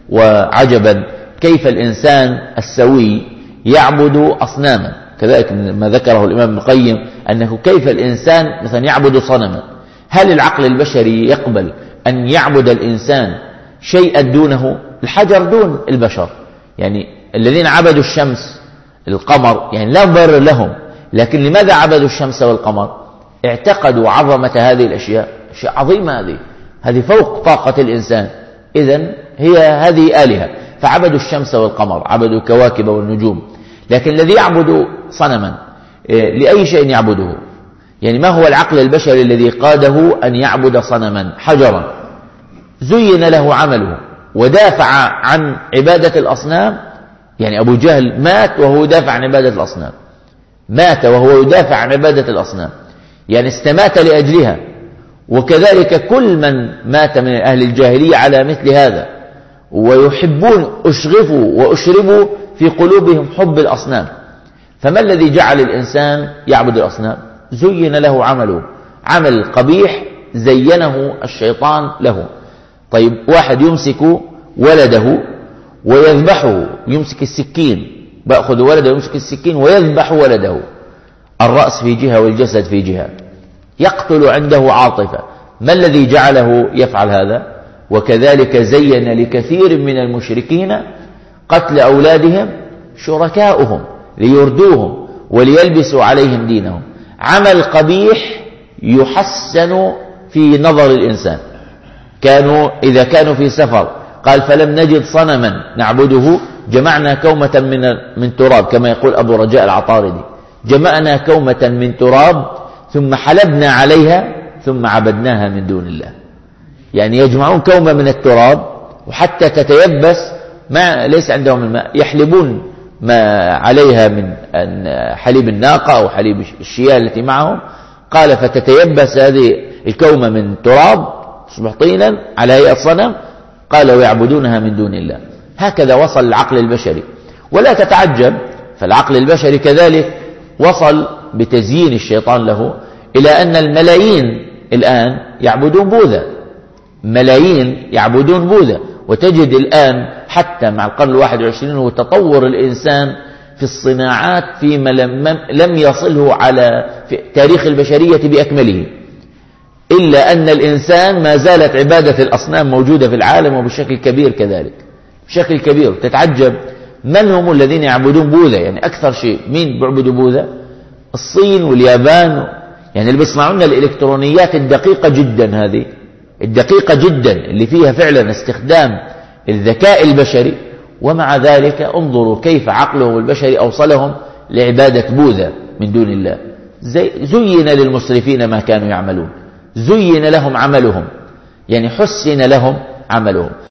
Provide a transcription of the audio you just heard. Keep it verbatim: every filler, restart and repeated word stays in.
وعجبا كيف الإنسان السوي يعبد أصناما. كذلك ما ذكره الإمام ابن القيم أنه كيف الإنسان مثلا يعبد صنما. هل العقل البشري يقبل أن يعبد الإنسان شيئا دونه؟ الحجر دون البشر، يعني الذين عبدوا الشمس القمر يعني لا مبرر لهم، لكن لماذا عبدوا الشمس والقمر؟ اعتقدوا عظمة هذه الأشياء، أشياء عظيمة، هذه هذه فوق طاقة الإنسان، إذن هي هذه آلهة، فعبدوا الشمس والقمر، عبدوا الكواكب والنجوم. لكن الذي يعبد صنما لأي شيء يعبده؟ يعني ما هو العقل البشري الذي قاده أن يعبد صنما حجرا زين له عمله ودافع عن عبادة الأصنام؟ يعني أبو جهل مات وهو يدافع عن عبادة الأصنام، مات وهو يدافع عن عبادة الأصنام، يعني استمات لأجلها. وكذلك كل من مات من أهل الجاهلية على مثل هذا، ويحبون أشغفوا وأشربوا في قلوبهم حب الأصنام. فما الذي جعل الإنسان يعبد الأصنام؟ زين له عمله، عمل قبيح زينه الشيطان له. طيب واحد يمسك ولده ويذبحه، يمسك السكين، بأخذ ولده ويمسك السكين ويذبح ولده، الرأس في جهة والجسد في جهة، يقتل عنده عاطفة. ما الذي جعله يفعل هذا؟ وكذلك زين لكثير من المشركين قتل أولادهم شركاؤهم ليردوهم وليلبسوا عليهم دينهم. عمل قبيح يحسن في نظر الإنسان. كانوا إذا كانوا في سفر قال فلم نجد صنما نعبده جمعنا كومة من من تراب، كما يقول أبو رجاء العطاردي، جمعنا كومة من تراب ثم حلبنا عليها ثم عبدناها من دون الله. يعني يجمعون كومة من التراب وحتى تتيبس، ما ليس عندهم الماء، يحلبون ما عليها من حليب الناقة أو حليب الشياه التي معهم، قال فتتيبس هذه الكومة من تراب تصبح طينا على هيئة صنم، قال ويعبدونها من دون الله. هكذا وصل العقل البشري. ولا تتعجب، فالعقل البشري كذلك وصل بتزيين الشيطان له إلى أن الملايين الآن يعبدون بوذا، ملايين يعبدون بوذا. وتجد الآن حتى مع القرن الواحد والعشرين وتطور الإنسان في الصناعات فيما لم يصله على في تاريخ البشرية بأكمله، إلا أن الإنسان ما زالت عبادة الأصنام موجودة في العالم وبشكل كبير كذلك، بشكل كبير. تتعجب من هم الذين يعبدون بوذا؟ يعني أكثر شيء مين بيعبدوا بوذا؟ الصين واليابان، يعني اللي بيصنعون الإلكترونيات الدقيقة جدا، هذه الدقيقة جدا اللي فيها فعلا استخدام الذكاء البشري. ومع ذلك انظروا كيف عقلهم البشري أوصلهم لعبادة بوذا من دون الله. زين للمسرفين ما كانوا يعملون، زين لهم عملهم، يعني حسن لهم عملهم.